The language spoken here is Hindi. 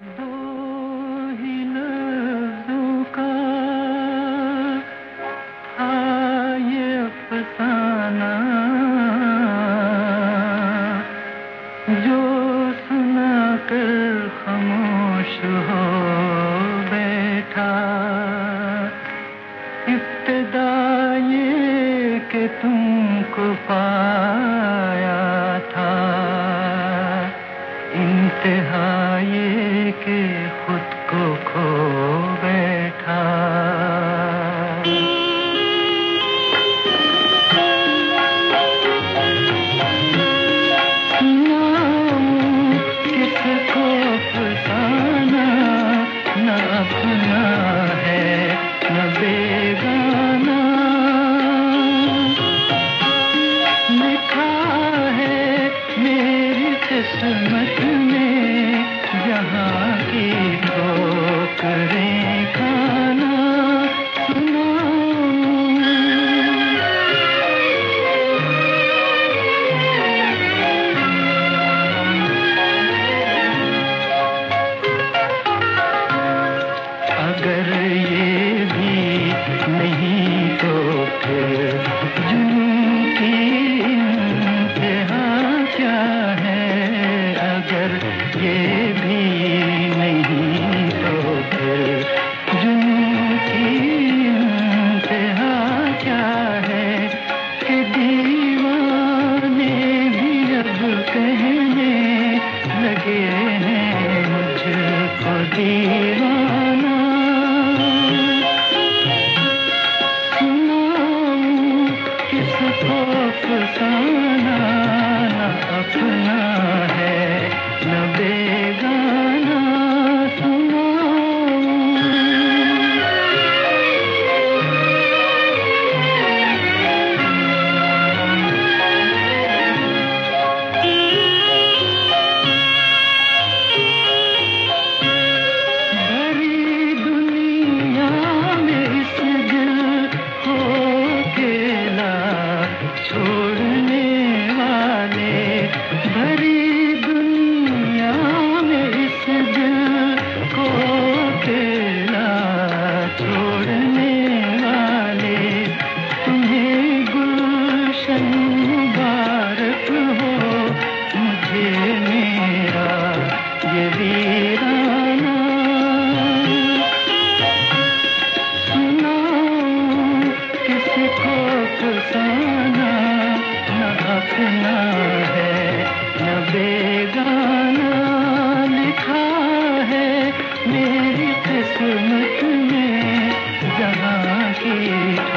दो ही लफ्ज़ों का था ये अफसाना, जो सुना कर खामोश हो बैठा। इब्तिदा ये कि तुमको पाया था, इंतहा ये कि खुद को खो बैठा। किसको फसाना, न अपना है न बेगाना। लिखा है मेरी किस्मत में जहाँ की ठोकरें खाना। सुनो अगर ये भी नहीं तो फिर जुनून की इंतहा क्या है। अगर ये भी नहीं तो फिर जुनून की इंतहा क्या है। कि दीवाने भी अब कहने लगे हैं मुझको दीवाना। किसको फसाना, न अपना है न बेगाना। सुनो भरी दुनिया में इस दिल को अकेला छोड़ने वाले। भरी दुनिया में इस दिल को अकेला छोड़ने वाले। तुम्हें गुलशन मुबारक हो, मुझे मेरा ये वीराना। सुनो किसको फसाना, न अपना है न बेगाना। लिखा है मेरी किस्मत में जहाँ की